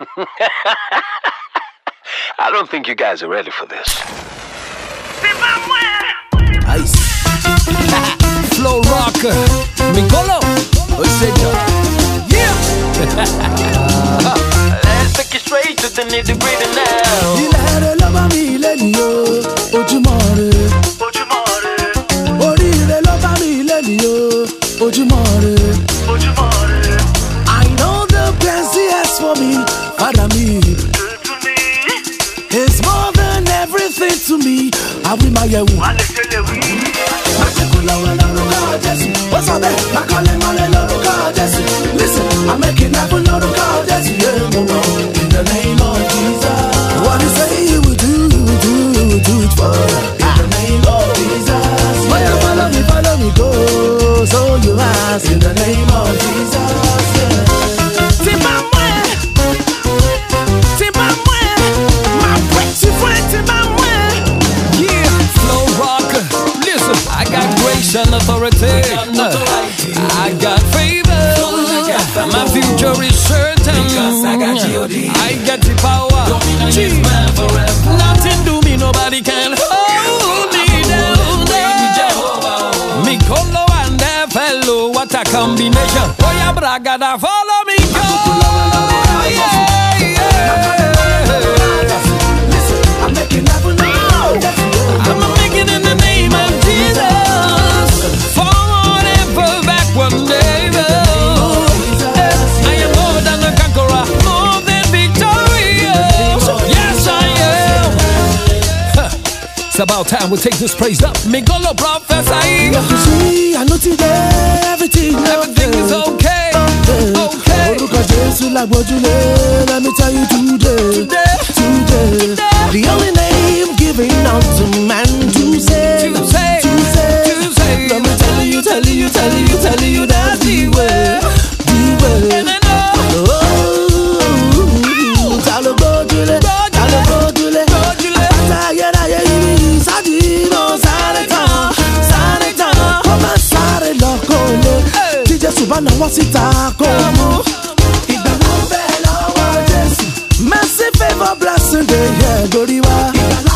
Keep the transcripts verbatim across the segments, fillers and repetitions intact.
I don't think you guys are ready for this. Ice. Flow rocker. Mingolo. Yeah. Let's take it straight to the nitty gritty now. Il had a love of me, Lenio. Ojumare. Ojumare. Ori le love of me, Lenio. Ojumare. Ojumare. I know the plans he has for me, Father me. It's more than everything to me. I will my you. What's up there? I call him on a little God. Listen, I'm making up a little God. In the name of Jesus. What you say you will do, you will do, you will do it for you. In the name of Jesus. Yeah. Follow me, follow me, go. So you ask. In the name of Jesus. C'est pas moi. C'est pas moi. My pretty friend, c'est pas moi. Yeah, flow rocker. Listen, I got grace and authority. I got favor. My future is certain. I got G O D. I got the power. Nothing to me, nobody can hold me down. Me colo and the fellow, what a combination. Oh yeah, bragada, follow me, go. Yeah, yeah. Listen, I'm making heaven now. I'm making in the name of Jesus. Forward and back one day. I am more than a conqueror, more than victorious. Yes, I am. It's about time we take this praise up. Mingolo prophesy. You see, I know today everything, everything is okay. Okay. Let me tell you today, today, today, the only name given unto man to say, to say, to say, to say. Let me tell you, tell you, tell you, tell you that's the way, the way. And I know. Oh, talo godule, talo godule, godule. Atayera yeri, sadino sareta, sareta. Come sare lokole, tije subana wasita komo. Mercy, favor, blessing, they hear Goriwa.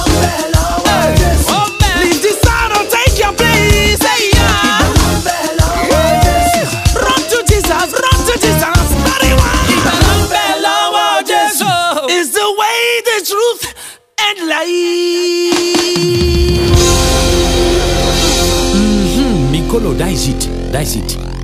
Leave this side or take your place. Hey, yeah. Run to Jesus, run to Jesus. Is the way, the truth, and life. Mm-hmm. Mingolo, dice it, dice it.